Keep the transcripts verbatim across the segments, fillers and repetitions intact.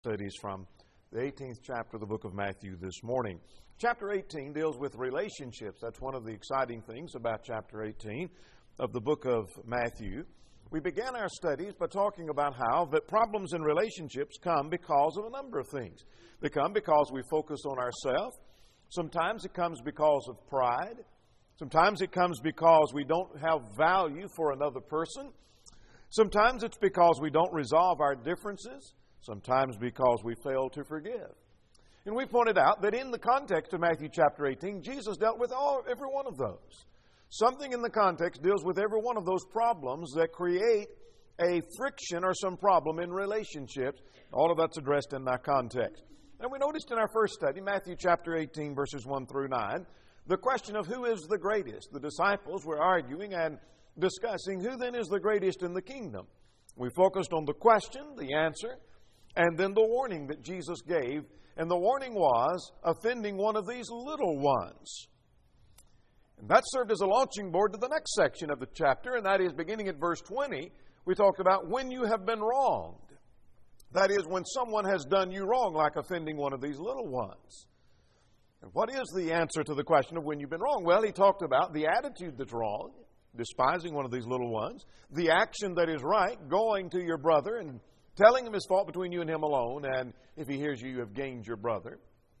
Studies from the eighteenth chapter of the book of Matthew this morning. Chapter eighteen deals with relationships. That's one of the exciting things about chapter eighteen of the book of Matthew. We began our studies by talking about how that problems in relationships come because of a number of things. They come because we focus on ourselves. Sometimes it comes because of pride. Sometimes it comes because we don't have value for another person. Sometimes it's because we don't resolve our differences. Sometimes because we fail to forgive. And we pointed out that in the context of Matthew chapter eighteen, Jesus dealt with all, every one of those. Something in the context deals with every one of those problems that create a friction or some problem in relationships. All of that's addressed in that context. And we noticed in our first study, Matthew chapter eighteen, verses one through nine, the question of who is the greatest. The disciples were arguing and discussing who then is the greatest in the kingdom. We focused on the question, the answer, and then the warning that Jesus gave. And the warning was offending one of these little ones. And that served as a launching board to the next section of the chapter, and that is beginning at verse twenty. We talked about when you have been wronged. That is, when someone has done you wrong, like offending one of these little ones. And what is the answer to the question of when you've been wrong? Well, he talked about the attitude that's wrong, despising one of these little ones, the action that is right, going to your brother and telling him his fault between you and him alone, and if he hears you, you have gained your brother.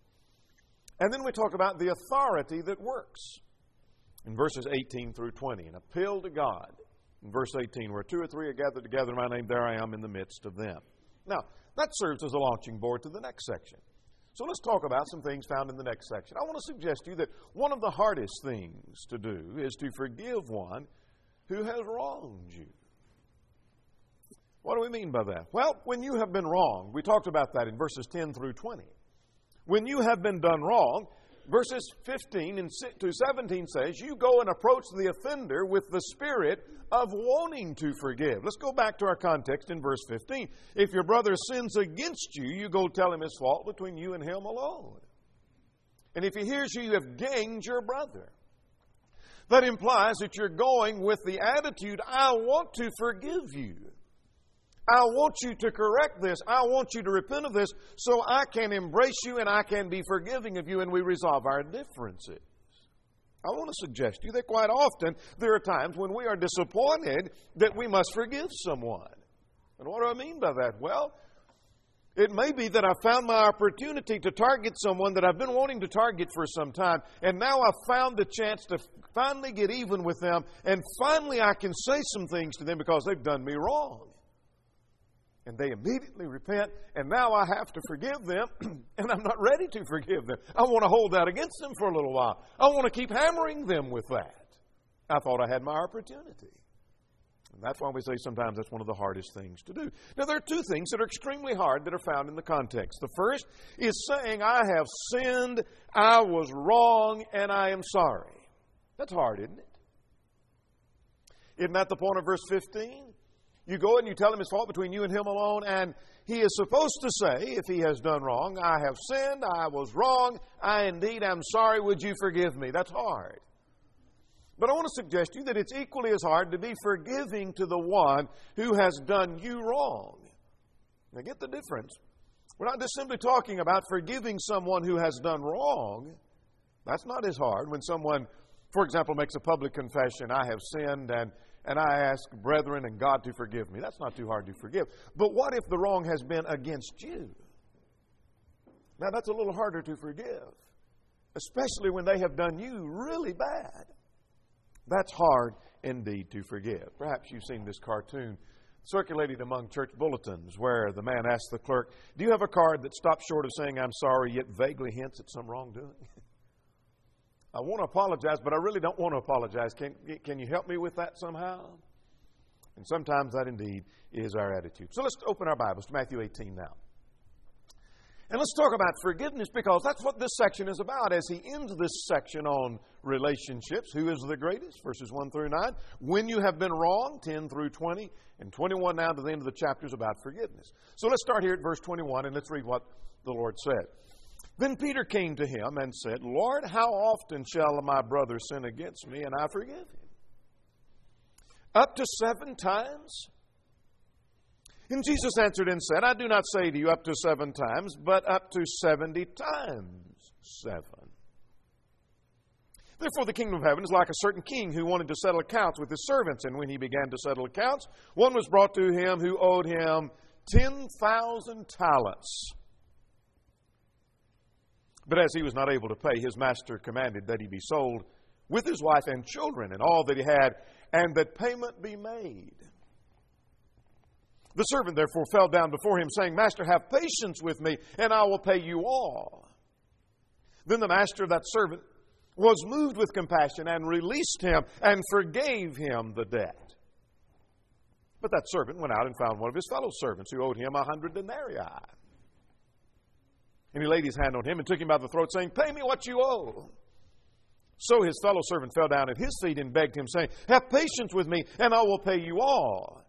And then we talk about the authority that works in verses eighteen through twenty, an appeal to God. In verse eighteen, where two or three are gathered together in my name, there I am in the midst of them. Now, that serves as a launching board to the next section. So let's talk about some things found in the next section. I want to suggest to you that one of the hardest things to do is to forgive one who has wronged you. What do we mean by that? Well, when you have been wronged, we talked about that in verses ten through twenty. When you have been done wrong, verses fifteen to seventeen says, you go and approach the offender with the spirit of wanting to forgive. Let's go back to our context in verse fifteen. If your brother sins against you, you go tell him his fault between you and him alone. And if he hears you, you have gained your brother. That implies that you're going with the attitude, I want to forgive you. I want you to correct this. I want you to repent of this so I can embrace you and I can be forgiving of you and we resolve our differences. I want to suggest to you that quite often there are times when we are disappointed that we must forgive someone. And what do I mean by that? Well, it may be that I found my opportunity to target someone that I've been wanting to target for some time, and now I've found the chance to finally get even with them, and finally I can say some things to them because they've done me wrong. And they immediately repent, and now I have to forgive them, and I'm not ready to forgive them. I want to hold that against them for a little while. I want to keep hammering them with that. I thought I had my opportunity. And that's why we say sometimes that's one of the hardest things to do. Now, there are two things that are extremely hard that are found in the context. The first is saying, I have sinned, I was wrong, and I am sorry. That's hard, isn't it? Isn't that the point of verse fifteen? You go and you tell him his fault between you and him alone, and he is supposed to say, if he has done wrong, I have sinned, I was wrong, I indeed am sorry, would you forgive me? That's hard. But I want to suggest to you that it's equally as hard to be forgiving to the one who has done you wrong. Now get the difference. We're not just simply talking about forgiving someone who has done wrong. That's not as hard. When someone, for example, makes a public confession, I have sinned, and And I ask brethren and God to forgive me. That's not too hard to forgive. But what if the wrong has been against you? Now, that's a little harder to forgive, especially when they have done you really bad. That's hard indeed to forgive. Perhaps you've seen this cartoon circulated among church bulletins where the man asks the clerk, do you have a card that stops short of saying I'm sorry yet vaguely hints at some wrongdoing? I want to apologize, but I really don't want to apologize. Can, can you help me with that somehow? And sometimes that indeed is our attitude. So let's open our Bibles to Matthew eighteen now. And let's talk about forgiveness, because that's what this section is about. As he ends this section on relationships, who is the greatest? Verses one through nine. When you have been wrong, ten through twenty. And twenty-one now to the end of the chapter is about forgiveness. So let's start here at verse twenty-one and let's read what the Lord said. Then Peter came to him and said, Lord, how often shall my brother sin against me and I forgive him? Up to seven times? And Jesus answered and said, I do not say to you up to seven times, but up to seventy times seven. Therefore the kingdom of heaven is like a certain king who wanted to settle accounts with his servants. And when he began to settle accounts, one was brought to him who owed him ten thousand talents. But as he was not able to pay, his master commanded that he be sold with his wife and children and all that he had, and that payment be made. The servant therefore fell down before him, saying, Master, have patience with me, and I will pay you all. Then the master of that servant was moved with compassion and released him and forgave him the debt. But that servant went out and found one of his fellow servants who owed him a hundred denarii. And he laid his hand on him and took him by the throat, saying, Pay me what you owe. So his fellow servant fell down at his feet and begged him, saying, Have patience with me, and I will pay you all.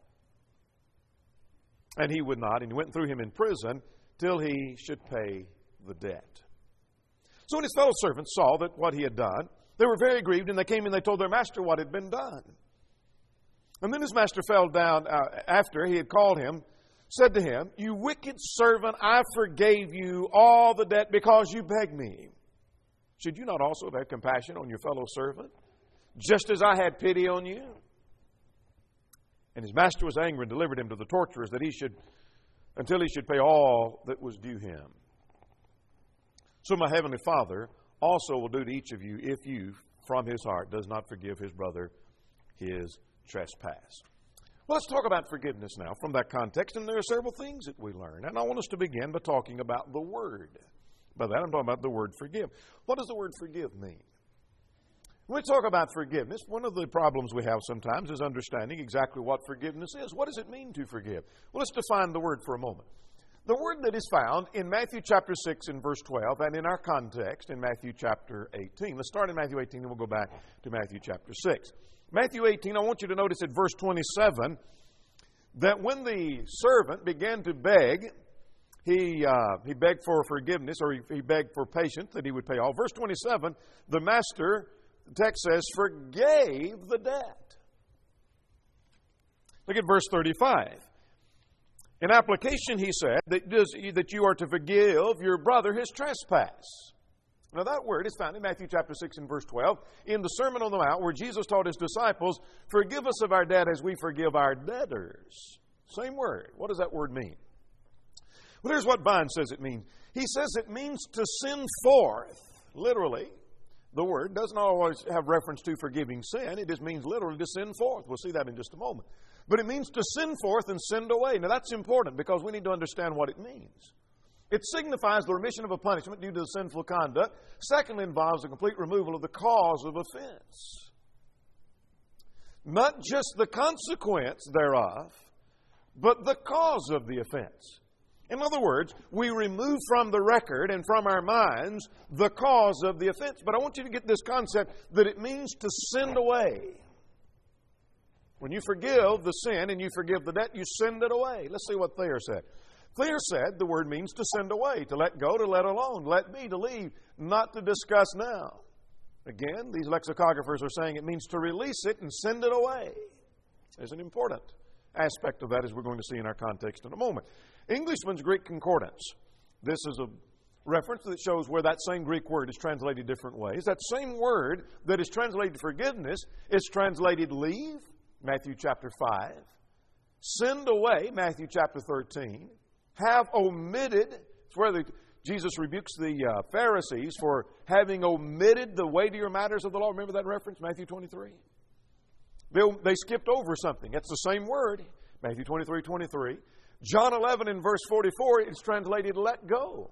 And he would not, and he went and threw him in prison till he should pay the debt. So when his fellow servants saw that what he had done, they were very grieved, and they came and they told their master what had been done. And then his master fell down uh, after he had called him, said to him, You wicked servant, I forgave you all the debt because you begged me. Should you not also have had compassion on your fellow servant, just as I had pity on you? And his master was angry and delivered him to the torturers that he should, until he should pay all that was due him. So my heavenly Father also will do to each of you if you, from his heart, does not forgive his brother his trespass. Well, let's talk about forgiveness now from that context, and there are several things that we learn. And I want us to begin by talking about the word. By that, I'm talking about the word forgive. What does the word forgive mean? When we talk about forgiveness, one of the problems we have sometimes is understanding exactly what forgiveness is. What does it mean to forgive? Well, let's define the word for a moment. The word that is found in Matthew chapter six and verse twelve, and in our context in Matthew chapter eighteen. Let's start in Matthew eighteen, and we'll go back to Matthew chapter six. Matthew eighteen, I want you to notice at verse twenty-seven that when the servant began to beg, he uh, he begged for forgiveness, or he, he begged for patience that he would pay all. Verse twenty-seven, the master, the text says, forgave the debt. Look at verse thirty-five. In application, he said that, does, that you are to forgive your brother his trespass. Now that word is found in Matthew chapter six and verse twelve in the Sermon on the Mount, where Jesus taught his disciples, forgive us of our debt as we forgive our debtors. Same word. What does that word mean? Well, here's what Vine says it means. He says it means to send forth. Literally, the word doesn't always have reference to forgiving sin. It just means literally to send forth. We'll see that in just a moment. But it means to send forth and send away. Now that's important because we need to understand what it means. It signifies the remission of a punishment due to the sinful conduct. Secondly, involves the complete removal of the cause of offense. Not just the consequence thereof, but the cause of the offense. In other words, we remove from the record and from our minds the cause of the offense. But I want you to get this concept that it means to send away. When you forgive the sin and you forgive the debt, you send it away. Let's see what Thayer said. Thayer said the word means to send away, to let go, to let alone, let be, to leave, not to discuss now. Again, these lexicographers are saying it means to release it and send it away. There's an important aspect of that, as we're going to see in our context in a moment. Englishman's Greek Concordance. This is a reference that shows where that same Greek word is translated different ways. That same word that is translated forgiveness is translated leave, Matthew chapter five. Send away, Matthew chapter thirteen. Have omitted, it's where the, Jesus rebukes the uh, Pharisees for having omitted the weightier matters of the law. Remember that reference, Matthew twenty-three? They, they skipped over something. It's the same word, Matthew twenty-three, twenty-three. John eleven in verse forty-four, it's translated let go.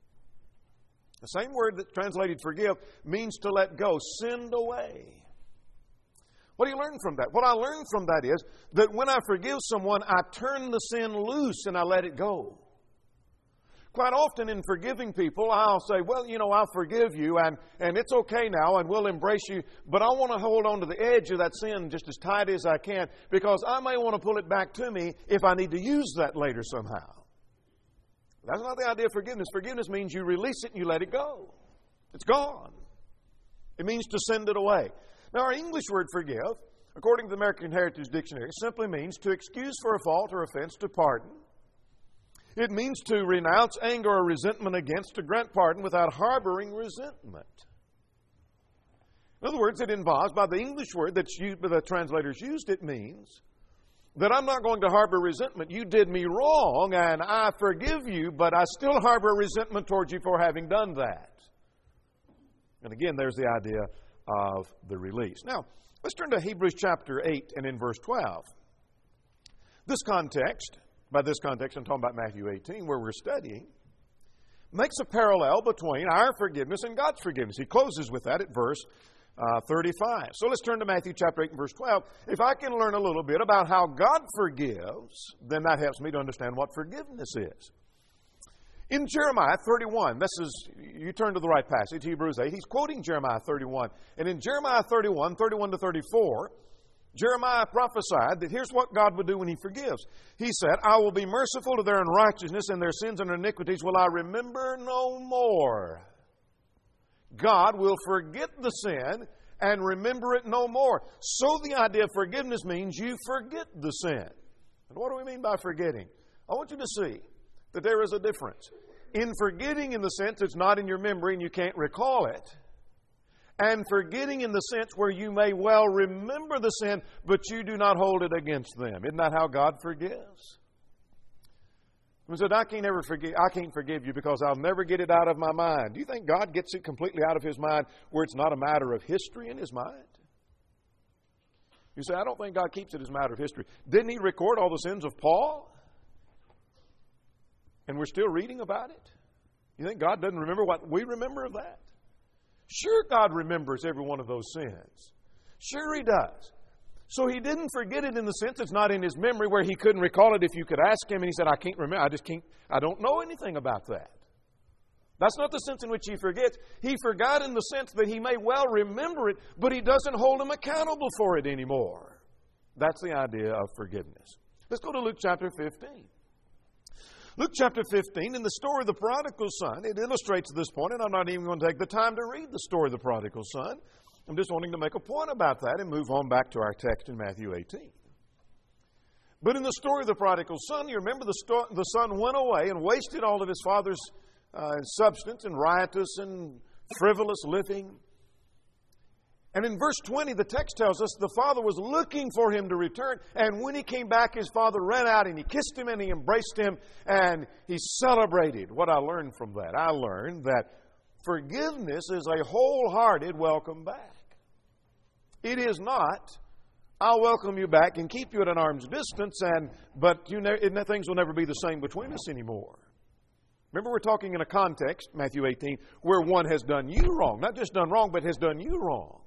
The same word that's translated forgive means to let go, send away. What do you learn from that? What I learned from that is that when I forgive someone, I turn the sin loose and I let it go. Quite often in forgiving people, I'll say, well, you know, I'll forgive you and, and it's okay now and we'll embrace you, but I want to hold on to the edge of that sin just as tight as I can because I may want to pull it back to me if I need to use that later somehow. That's not the idea of forgiveness. Forgiveness means you release it and you let it go. It's gone. It means to send it away. Now, our English word forgive, according to the American Heritage Dictionary, simply means to excuse for a fault or offense, to pardon, It means to renounce anger or resentment against, to grant pardon without harboring resentment. In other words, it involves, by the English word that the translators used, it means that I'm not going to harbor resentment. You did me wrong, and I forgive you, but I still harbor resentment towards you for having done that. And again, there's the idea of the release. Now, let's turn to Hebrews chapter eight and in verse twelve. This context, by this context, I'm talking about Matthew eighteen, where we're studying, makes a parallel between our forgiveness and God's forgiveness. He closes with that at verse uh, thirty-five. So let's turn to Matthew chapter eight and verse twelve. If I can learn a little bit about how God forgives, then that helps me to understand what forgiveness is. In Jeremiah thirty-one, this is, you turn to the right passage, Hebrews eight, he's quoting Jeremiah thirty-one. And in Jeremiah thirty-one, thirty-one to thirty-four, Jeremiah prophesied that here's what God would do when He forgives. He said, I will be merciful to their unrighteousness, and their sins and iniquities will I remember no more. God will forget the sin and remember it no more. So the idea of forgiveness means you forget the sin. And what do we mean by forgetting? I want you to see that there is a difference. In forgetting in the sense it's not in your memory and you can't recall it, and forgetting in the sense where you may well remember the sin, but you do not hold it against them. Isn't that how God forgives? He said, I can't ever forgive, I can't forgive you because I'll never get it out of my mind. Do you think God gets it completely out of His mind where it's not a matter of history in His mind? You say, I don't think God keeps it as a matter of history. Didn't He record all the sins of Paul? And we're still reading about it? You think God doesn't remember what we remember of that? Sure, God remembers every one of those sins. Sure He does. So He didn't forget it in the sense it's not in His memory where He couldn't recall it if you could ask Him. And He said, I can't remember. I just can't, I don't know anything about that. That's not the sense in which He forgets. He forgot in the sense that He may well remember it, but He doesn't hold Him accountable for it anymore. That's the idea of forgiveness. Let's go to Luke chapter fifteen. Luke chapter fifteen, in the story of the prodigal son, it illustrates this point, and I'm not even going to take the time to read the story of the prodigal son. I'm just wanting to make a point about that and move on back to our text in Matthew eighteen. But in the story of the prodigal son, you remember the, sto- the son went away and wasted all of his father's uh, substance in riotous and frivolous living. And in verse twenty, the text tells us the father was looking for him to return. And when he came back, his father ran out and he kissed him and he embraced him and he celebrated. What I learned from that, I learned that forgiveness is a wholehearted welcome back. It is not, I'll welcome you back and keep you at an arm's distance, and but you ne- things will never be the same between us anymore. Remember, we're talking in a context, Matthew eighteen, where one has done you wrong. Not just done wrong, but has done you wrong.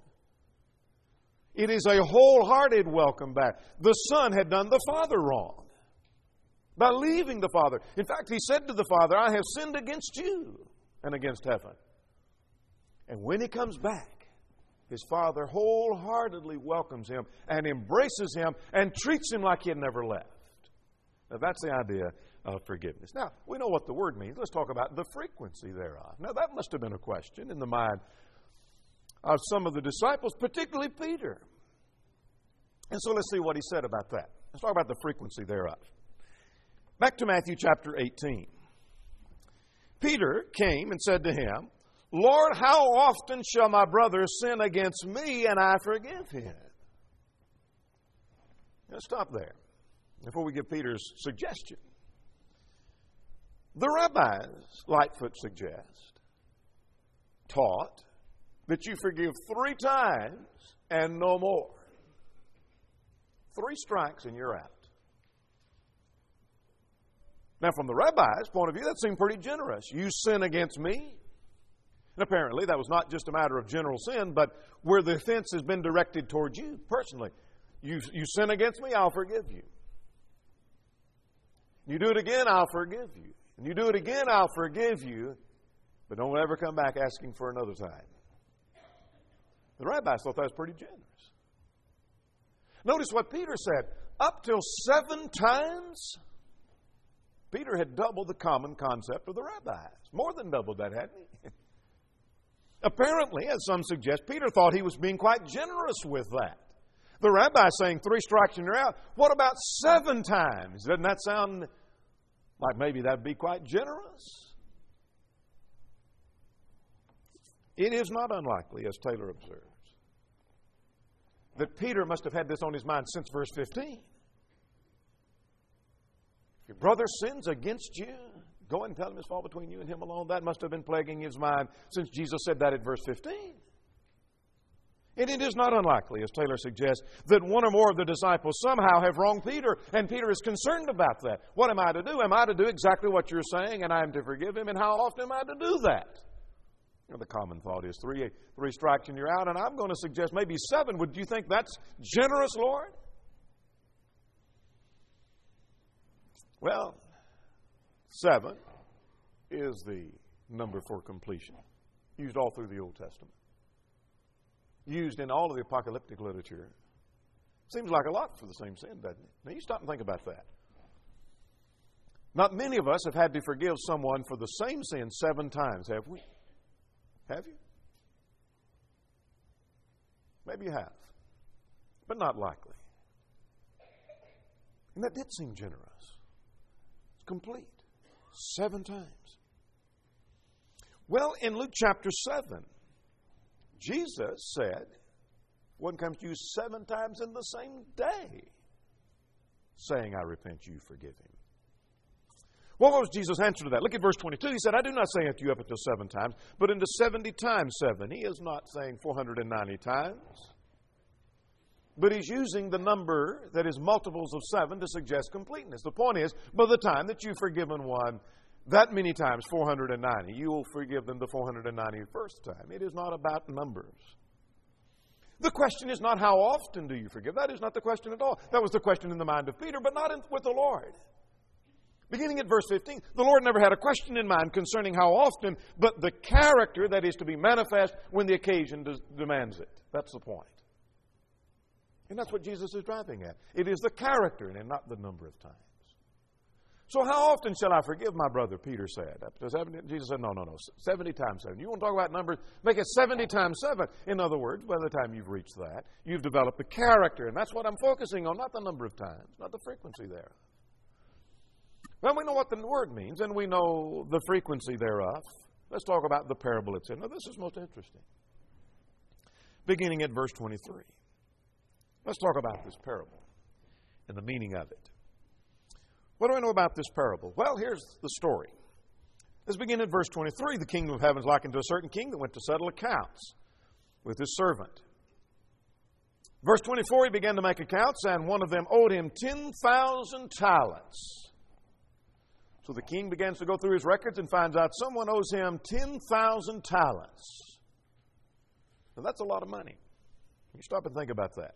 It is a wholehearted welcome back. The son had done the father wrong by leaving the father. In fact, he said to the father, I have sinned against you and against heaven. And when he comes back, his father wholeheartedly welcomes him and embraces him and treats him like he had never left. Now, that's the idea of forgiveness. Now, we know what the word means. Let's talk about the frequency thereof. Now, that must have been a question in the mind of some of the disciples, particularly Peter. And so let's see what he said about that. Let's talk about the frequency thereof. Back to Matthew chapter eighteen. Peter came and said to him, Lord, how often shall my brother sin against me and I forgive him? Let's stop there before we give Peter's suggestion. The rabbis, Lightfoot suggests, taught that you forgive three times and no more. Three strikes and you're out. Now, from the rabbi's point of view, that seemed pretty generous. You sin against me. And apparently, that was not just a matter of general sin, but where the offense has been directed towards you personally. You, you sin against me, I'll forgive you. You do it again, I'll forgive you. And you do it again, I'll forgive you. But don't ever come back asking for another time. The rabbis thought that was pretty generous. Notice what Peter said. Up till seven times, Peter had doubled the common concept of the rabbis. More than doubled that, hadn't he? Apparently, as some suggest, Peter thought he was being quite generous with that. The rabbi saying three strikes and you're out. What about seven times? Doesn't that sound Like maybe that'd be quite generous. It is not unlikely, as Taylor observes, that Peter must have had this on his mind since verse fifteen. If your brother sins against you, go and tell him his fault between you and him alone. That must have been plaguing his mind since Jesus said that at verse fifteen. And it is not unlikely, as Taylor suggests, that one or more of the disciples somehow have wronged Peter, and Peter is concerned about that. What am I to do? Am I to do exactly what you're saying, and I am to forgive him? And how often am I to do that? You know, the common thought is three, three strikes and you're out, and I'm going to suggest maybe seven. Would you think that's generous, Lord? Well, seven is the number for completion, used all through the Old Testament, used in all of the apocalyptic literature. Seems like a lot for the same sin, doesn't it? Now you stop and think about that. Not many of us have had to forgive someone for the same sin seven times, have we? Have you? Maybe you have, but not likely. And that did seem generous. It's complete. Seven times. Well, in Luke chapter seven, Jesus said, one comes to you seven times in the same day, saying, I repent, you forgive him. Well, what was Jesus' answer to that? Look at verse twenty-two. He said, I do not say unto you up until seven times, but into seventy times seven. He is not saying four hundred ninety times, but he's using the number that is multiples of seven to suggest completeness. The point is, by the time that you've forgiven one that many times, four hundred ninety, you will forgive them the four hundred ninety-first time. It is not about numbers. The question is not how often do you forgive. That is not the question at all. That was the question in the mind of Peter, but not in, with the Lord. Beginning at verse fifteen, the Lord never had a question in mind concerning how often, but the character that is to be manifest when the occasion des- demands it. That's the point. And that's what Jesus is driving at. It is the character and not the number of times. So how often shall I forgive my brother, Peter said. Jesus said, no, no, no, seventy times seven. You want to talk about numbers? Make it seventy times seven. In other words, by the time you've reached that, you've developed the character. And that's what I'm focusing on, not the number of times, not the frequency thereof. Well, we know what the word means, and we know the frequency thereof. Let's talk about the parable it's in. Now, this is most interesting. Beginning at verse twenty-three. Let's talk about this parable and the meaning of it. What do I know about this parable? Well, here's the story. Let's begin at verse twenty-three. The kingdom of heaven is likened to a certain king that went to settle accounts with his servant. Verse twenty-four, he began to make accounts, and one of them owed him ten thousand talents. So the king begins to go through his records and finds out someone owes him ten thousand talents. Now, that's a lot of money. You stop and think about that.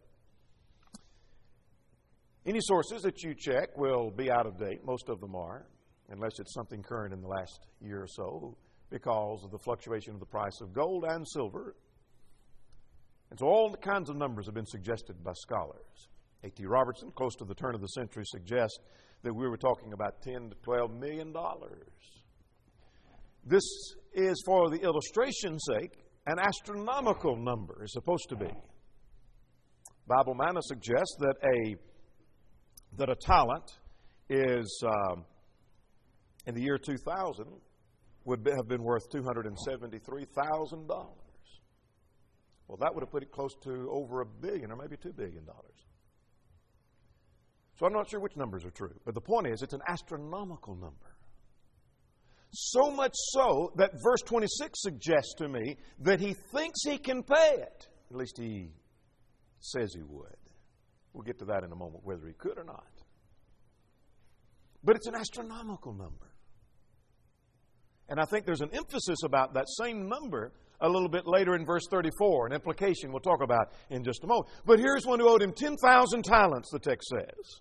Any sources that you check will be out of date. Most of them are, unless it's something current in the last year or so, because of the fluctuation of the price of gold and silver. And so all kinds of numbers have been suggested by scholars. A T Robertson, close to the turn of the century, suggests that we were talking about ten to twelve million dollars. This is, for the illustration's sake, an astronomical number. It's supposed to be. Bible Manna suggests that a that a talent is, um, in the year two thousand, would be, have been worth two hundred seventy-three thousand dollars. Well, that would have put it close to over a billion or maybe two billion dollars. So I'm not sure which numbers are true. But the point is, it's an astronomical number. So much so that verse twenty-six suggests to me that he thinks he can pay it. At least he says he would. We'll get to that in a moment, whether he could or not. But it's an astronomical number. And I think there's an emphasis about that same number a little bit later in verse thirty-four, an implication we'll talk about in just a moment. But here's one who owed him ten thousand talents, the text says.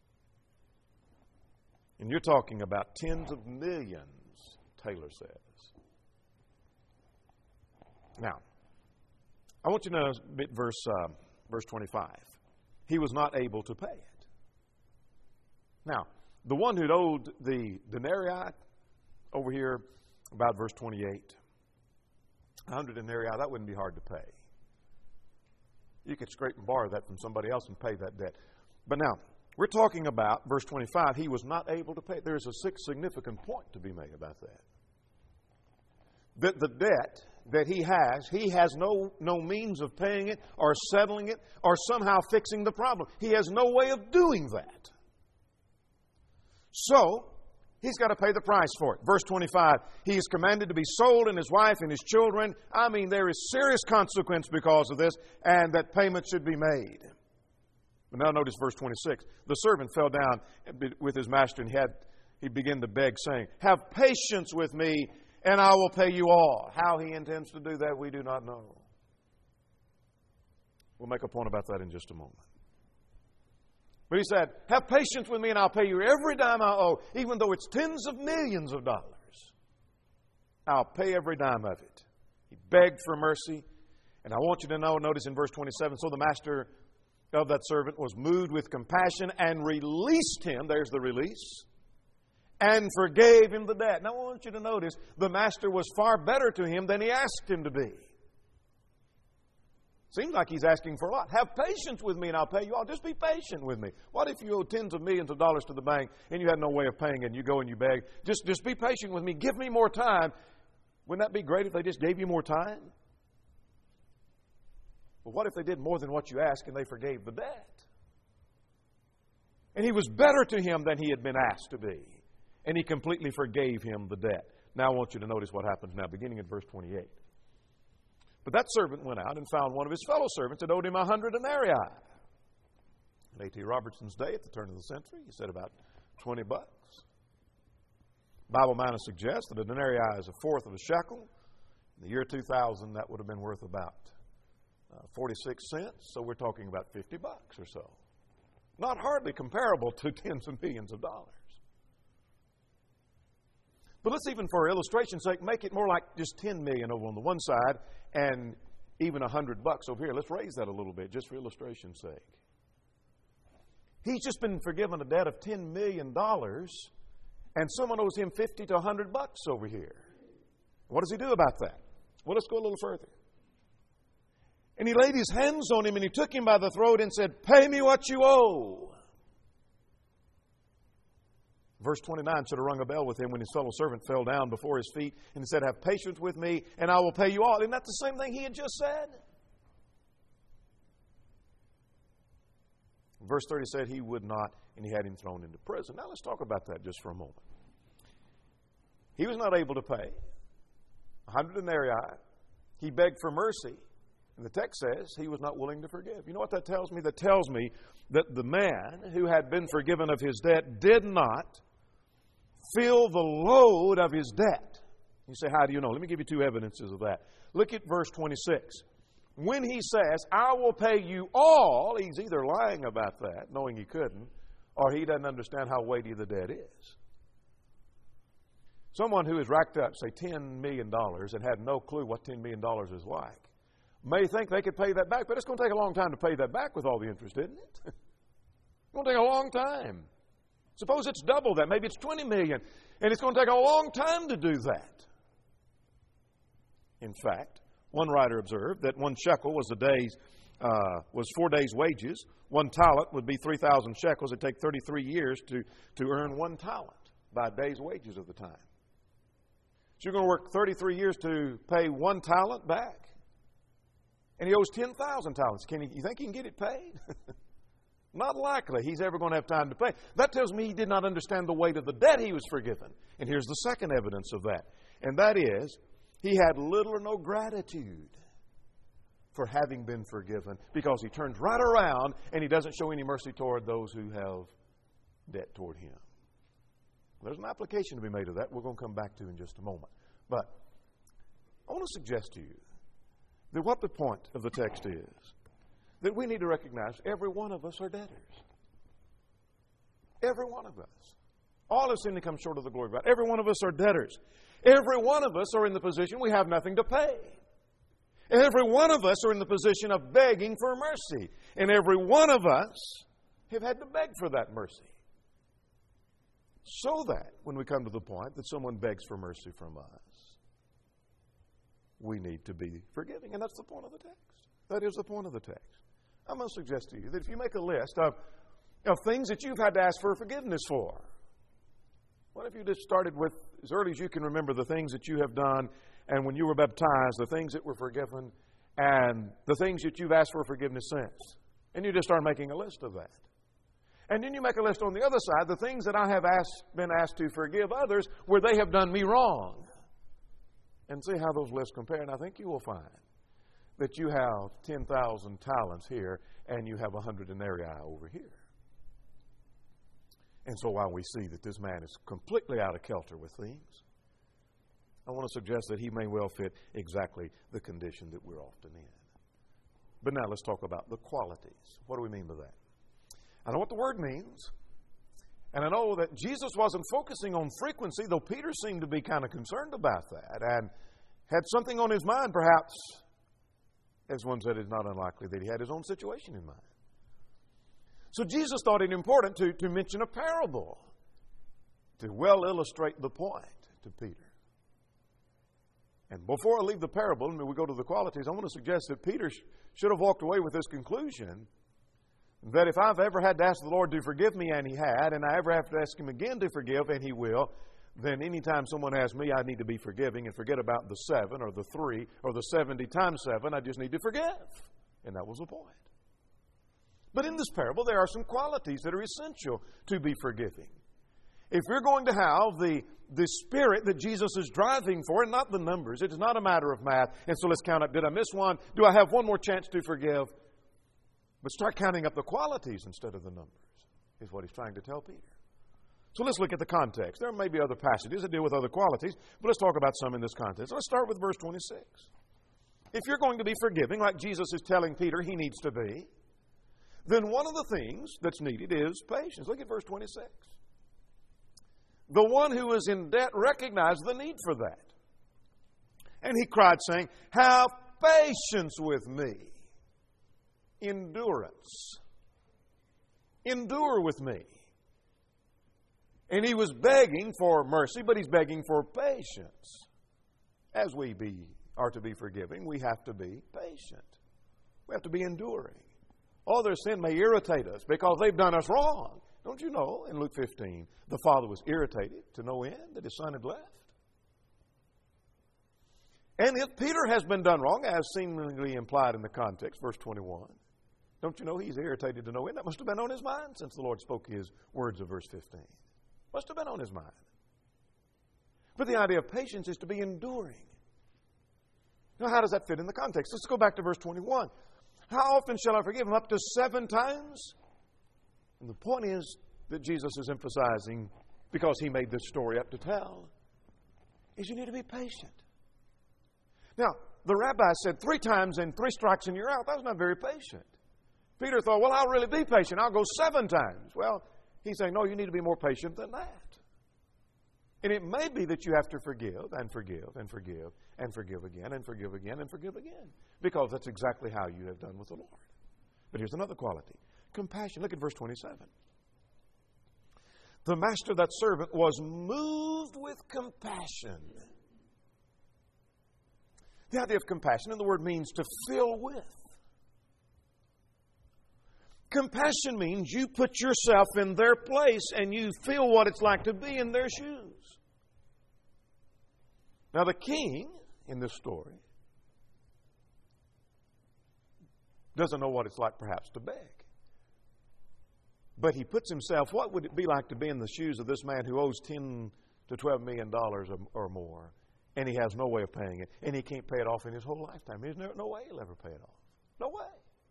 And you're talking about tens of millions, Taylor says. Now, I want you to know verse, uh, verse twenty-five. He was not able to pay it. Now, the one who owed the denarii over here, about verse twenty-eight, one hundred denarii, that wouldn't be hard to pay. You could scrape and borrow that from somebody else and pay that debt. But now, We're talking about, verse twenty-five, he was not able to pay. There's a significant point to be made about that. That the debt that he has, he has no, no means of paying it or settling it or somehow fixing the problem. He has no way of doing that. So, he's got to pay the price for it. Verse twenty-five, he is commanded to be sold and his wife and his children. I mean, there is serious consequence because of this, and that payment should be made. But now notice verse twenty-six. The servant fell down with his master and he, had, he began to beg, saying, "Have patience with me, and I will pay you all." How he intends to do that, we do not know. We'll make a point about that in just a moment. But he said, "Have patience with me, and I'll pay you every dime I owe, even though it's tens of millions of dollars. I'll pay every dime of it." He begged for mercy. And I want you to know, notice in verse twenty-seven, so the master of that servant was moved with compassion and released him. There's the release. And forgave him the debt. Now I want you to notice, the master was far better to him than he asked him to be. Seems like he's asking for a lot. Have patience with me and I'll pay you all. Just be patient with me. What if you owe tens of millions of dollars to the bank and you had no way of paying it and you go and you beg? Just, just be patient with me. Give me more time. Wouldn't that be great if they just gave you more time? But what if they did more than what you asked and they forgave the debt? And he was better to him than he had been asked to be. And he completely forgave him the debt. Now I want you to notice what happens now, beginning at verse twenty-eight. But that servant went out and found one of his fellow servants that owed him a hundred denarii. In A T Robertson's day, at the turn of the century, he said about twenty bucks. Bible Miner suggests that a denarii is a fourth of a shekel. In the year two thousand, that would have been worth about uh, forty-six cents. So we're talking about fifty bucks or so. Not hardly comparable to tens of millions of dollars. But let's even, for illustration's sake, make it more like just ten million over on the one side and even a hundred bucks over here. Let's raise that a little bit, just for illustration's sake. He's just been forgiven a debt of ten million dollars, and someone owes him fifty to a hundred bucks over here. What does he do about that? Well, let's go a little further. And he laid his hands on him and he took him by the throat and said, "Pay me what you owe." Verse twenty-nine should have rung a bell with him when his fellow servant fell down before his feet and said, "Have patience with me, and I will pay you all." Isn't that the same thing he had just said? Verse thirty said he would not, and he had him thrown into prison. Now let's talk about that just for a moment. He was not able to pay a hundred denarii. He begged for mercy. And the text says he was not willing to forgive. You know what that tells me? That tells me that the man who had been forgiven of his debt did not feel the load of his debt. You say, how do you know? Let me give you two evidences of that. Look at verse twenty-six. When he says, "I will pay you all," he's either lying about that, knowing he couldn't, or he doesn't understand how weighty the debt is. Someone who has racked up, say, ten million dollars and had no clue what ten million dollars is like may think they could pay that back, but it's going to take a long time to pay that back with all the interest, isn't it? It's going to take a long time. Suppose it's double that. Maybe it's twenty million dollars, and it's going to take a long time to do that. In fact, one writer observed that one shekel was a day's, uh, was four days' wages. One talent would be three thousand shekels. It'd take thirty-three years to, to earn one talent by a day's wages of the time. So you're going to work thirty-three years to pay one talent back. And he owes ten thousand talents. Can he, you think he can get it paid? Not likely he's ever going to have time to pay. That tells me he did not understand the weight of the debt he was forgiven. And here's the second evidence of that. And that is, he had little or no gratitude for having been forgiven, because he turns right around and he doesn't show any mercy toward those who have debt toward him. There's an application to be made of that we're going to come back to in just a moment. But I want to suggest to you that what the point of the text is, that we need to recognize every one of us are debtors. Every one of us. All have sinned and come short of the glory of God. Every one of us are debtors. Every one of us are in the position we have nothing to pay. Every one of us are in the position of begging for mercy. And every one of us have had to beg for that mercy. So that when we come to the point that someone begs for mercy from us, we need to be forgiving. And that's the point of the text. That is the point of the text. I'm going to suggest to you that if you make a list of of things that you've had to ask for forgiveness for. What if you just started with, as early as you can remember, the things that you have done, and when you were baptized, the things that were forgiven, and the things that you've asked for forgiveness since. And you just start making a list of that. And then you make a list on the other side, the things that I have asked, been asked to forgive others where they have done me wrong. And see how those lists compare. And I think you will find that you have ten thousand talents here and you have one hundred denarii over here. And so while we see that this man is completely out of kilter with things, I want to suggest that he may well fit exactly the condition that we're often in. But now let's talk about the qualities. What do we mean by that? I know what the word means. And I know that Jesus wasn't focusing on frequency, though Peter seemed to be kind of concerned about that and had something on his mind, perhaps, as one said, it's not unlikely that he had his own situation in mind. So Jesus thought it important to, to mention a parable to well illustrate the point to Peter. And before I leave the parable and we go to the qualities, I want to suggest that Peter sh- should have walked away with this conclusion that if I've ever had to ask the Lord to forgive me, and He had, and I ever have to ask Him again to forgive, and He will, then anytime someone asks me, I need to be forgiving and forget about the seven or the three or the seventy times seven. I just need to forgive. And that was the point. But in this parable, there are some qualities that are essential to be forgiving. If we're going to have the, the spirit that Jesus is driving for, and not the numbers, it's not a matter of math. And so let's count up. Did I miss one? Do I have one more chance to forgive? But start counting up the qualities instead of the numbers, is what he's trying to tell Peter. So let's look at the context. There may be other passages that deal with other qualities, but let's talk about some in this context. Let's start with verse twenty-six. If you're going to be forgiving, like Jesus is telling Peter he needs to be, then one of the things that's needed is patience. Look at verse twenty-six. The one who is in debt recognized the need for that. And he cried, saying, have patience with me. Endurance. Endure with me. And he was begging for mercy, but he's begging for patience. As we be, are to be forgiving, we have to be patient. We have to be enduring. Oh, their sin may irritate us because they've done us wrong. Don't you know, in Luke fifteen, the father was irritated to no end that his son had left? And if Peter has been done wrong, as seemingly implied in the context, verse twenty-one, don't you know he's irritated to no end? That must have been on his mind since the Lord spoke his words of verse fifteen. Must have been on his mind. But the idea of patience is to be enduring. Now, how does that fit in the context? Let's go back to verse twenty-one. How often shall I forgive him? Up to seven times? And the point is that Jesus is emphasizing, because he made this story up to tell, is you need to be patient. Now, the rabbi said three times and three strikes and you're out. That's not very patient. Peter thought, well, I'll really be patient. I'll go seven times. Well, he's saying, no, you need to be more patient than that. And it may be that you have to forgive and forgive and forgive and forgive again and forgive again and forgive again. Because that's exactly how you have done with the Lord. But here's another quality. Compassion. Look at verse twenty-seven. The master of that servant was moved with compassion. The idea of compassion in the word means to fill with. Compassion means you put yourself in their place and you feel what it's like to be in their shoes. Now, the king in this story doesn't know what it's like perhaps to beg. But he puts himself, what would it be like to be in the shoes of this man who owes ten to twelve million dollars or more, and he has no way of paying it, and he can't pay it off in his whole lifetime? There's no, no way he'll ever pay it off. No way.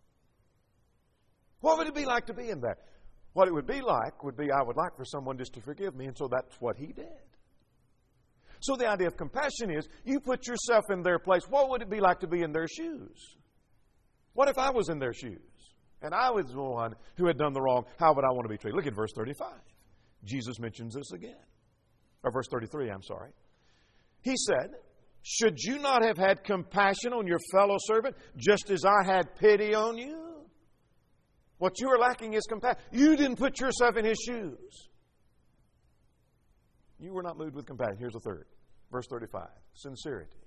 What would it be like to be in that? What it would be like would be, I would like for someone just to forgive me, and so that's what he did. So the idea of compassion is, you put yourself in their place. What would it be like to be in their shoes? What if I was in their shoes? And I was the one who had done the wrong. How would I want to be treated? Look at verse thirty-five. Jesus mentions this again. Or verse thirty-three, I'm sorry. He said, should you not have had compassion on your fellow servant, just as I had pity on you? What you are lacking is compassion. You didn't put yourself in his shoes. You were not moved with compassion. Here's the third. Verse thirty-five. Sincerity.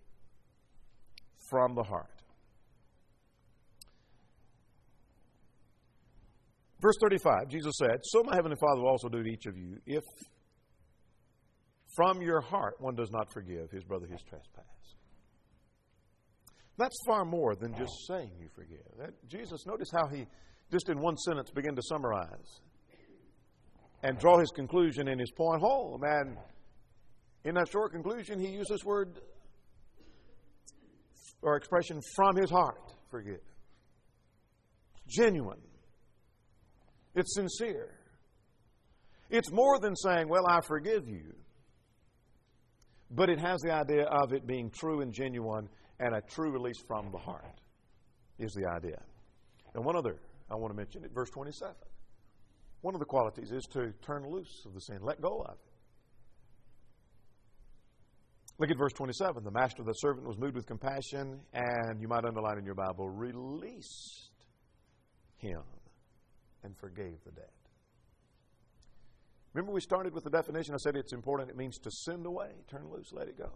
From the heart. Verse thirty-five, Jesus said, "So my heavenly Father will also do to each of you, if from your heart one does not forgive his brother his trespass." That's far more than just saying you forgive. That, Jesus, notice how he, just in one sentence, began to summarize and draw his conclusion in his point home. And in that short conclusion, he used this word or expression, "from his heart forgive." It's genuine. It's sincere. It's more than saying, "Well, I forgive you." But it has the idea of it being true and genuine, and a true release from the heart is the idea. And one other I want to mention it, verse twenty-seven. One of the qualities is to turn loose of the sin, let go of it. Look at verse twenty-seven. The master of the servant was moved with compassion, and you might underline in your Bible, released him and forgave the debt. Remember we started with the definition. I said it's important. It means to send away, turn loose, let it go.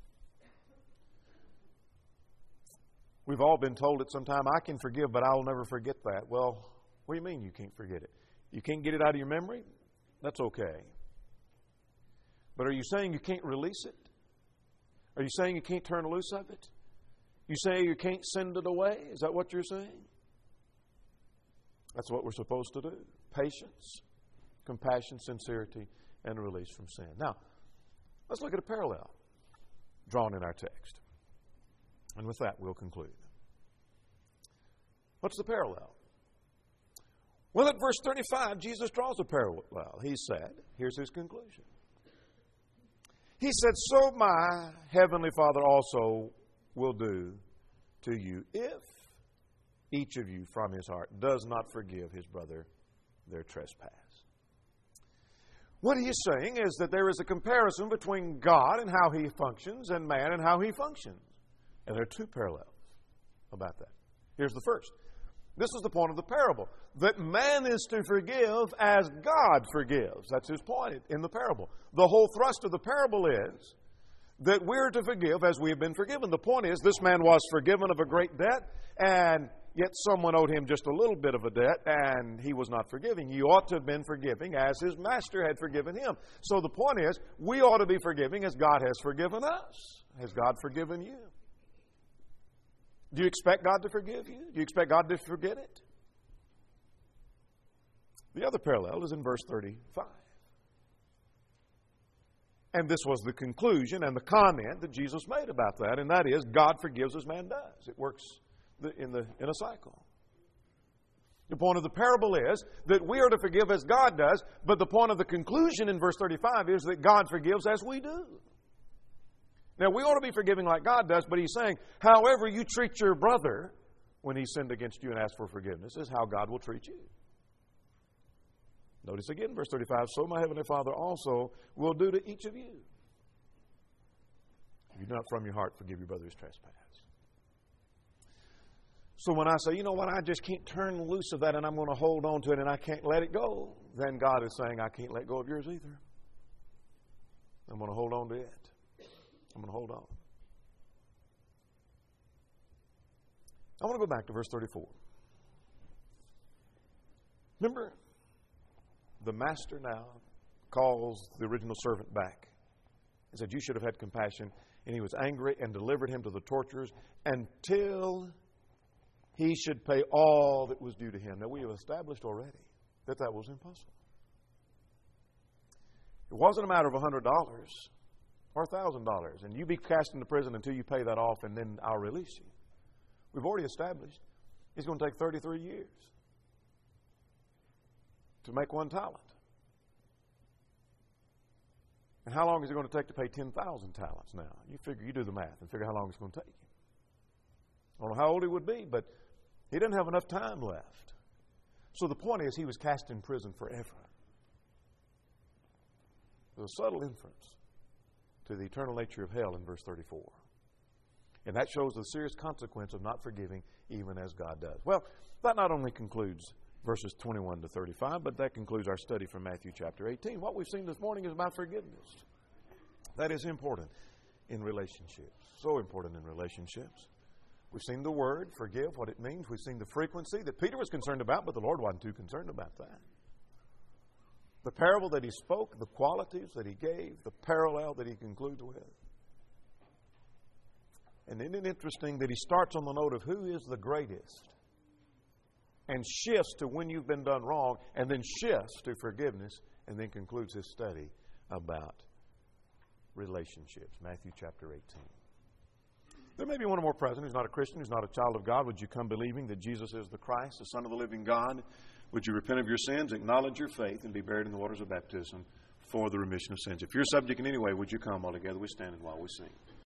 We've all been told at some time, "I can forgive, but I'll never forget that." Well, what do you mean you can't forget it? You can't get it out of your memory? That's okay. But are you saying you can't release it? Are you saying you can't turn loose of it? You say you can't send it away? Is that what you're saying? That's what we're supposed to do. Patience, compassion, sincerity, and release from sin. Now, let's look at a parallel drawn in our text. And with that, we'll conclude. What's the parallel? Well, at verse thirty-five, Jesus draws a parallel. He said, here's his conclusion. He said, "So my heavenly Father also will do to you if each of you from his heart does not forgive his brother their trespass." What he is saying is that there is a comparison between God and how he functions and man and how he functions. And there are two parallels about that. Here's the first. This is the point of the parable, that man is to forgive as God forgives. That's his point in the parable. The whole thrust of the parable is that we're to forgive as we have been forgiven. The point is, this man was forgiven of a great debt, and yet someone owed him just a little bit of a debt, and he was not forgiving. He ought to have been forgiving as his master had forgiven him. So the point is, we ought to be forgiving as God has forgiven us. Has God forgiven you? Do you expect God to forgive you? Do you expect God to forget it? The other parallel is in verse thirty-five. And this was the conclusion and the comment that Jesus made about that, and that is, God forgives as man does. It works in, the, in a cycle. The point of the parable is that we are to forgive as God does, but the point of the conclusion in verse thirty-five is that God forgives as we do. Now, we ought to be forgiving like God does, but he's saying, however you treat your brother when he sinned against you and asked for forgiveness is how God will treat you. Notice again, verse thirty-five, "So my heavenly Father also will do to each of you, if you do not from your heart forgive your brother's trespass." So when I say, you know what, I just can't turn loose of that and I'm going to hold on to it and I can't let it go, then God is saying, I can't let go of yours either. I'm going to hold on to it. I'm going to hold on. I want to go back to verse thirty-four. Remember, the master now calls the original servant back. He said, "You should have had compassion." And he was angry and delivered him to the torturers until he should pay all that was due to him. Now, we have established already that that was impossible. It wasn't a matter of one hundred dollars. Or one thousand dollars, and you be cast into prison until you pay that off, and then I'll release you. We've already established it's going to take thirty-three years to make one talent. And how long is it going to take to pay ten thousand talents now? You figure, you do the math and figure how long it's going to take you. I don't know how old he would be, but he didn't have enough time left. So the point is, he was cast in prison forever. There's a subtle inference to the eternal nature of hell in verse thirty-four. And that shows the serious consequence of not forgiving even as God does. Well, that not only concludes verses twenty-one to thirty-five, but that concludes our study from Matthew chapter eighteen. What we've seen this morning is about forgiveness. That is important in relationships. So important in relationships. We've seen the word, forgive, what it means. We've seen the frequency that Peter was concerned about, but the Lord wasn't too concerned about that. The parable that he spoke, the qualities that he gave, the parallel that he concludes with. And isn't it interesting that he starts on the note of who is the greatest and shifts to when you've been done wrong and then shifts to forgiveness and then concludes his study about relationships. Matthew chapter eighteen. There may be one or more present who's not a Christian, who's not a child of God. Would you come believing that Jesus is the Christ, the Son of the living God? Would you repent of your sins, acknowledge your faith, and be buried in the waters of baptism for the remission of sins? If you're subject in any way, would you come all together? We stand and while we sing.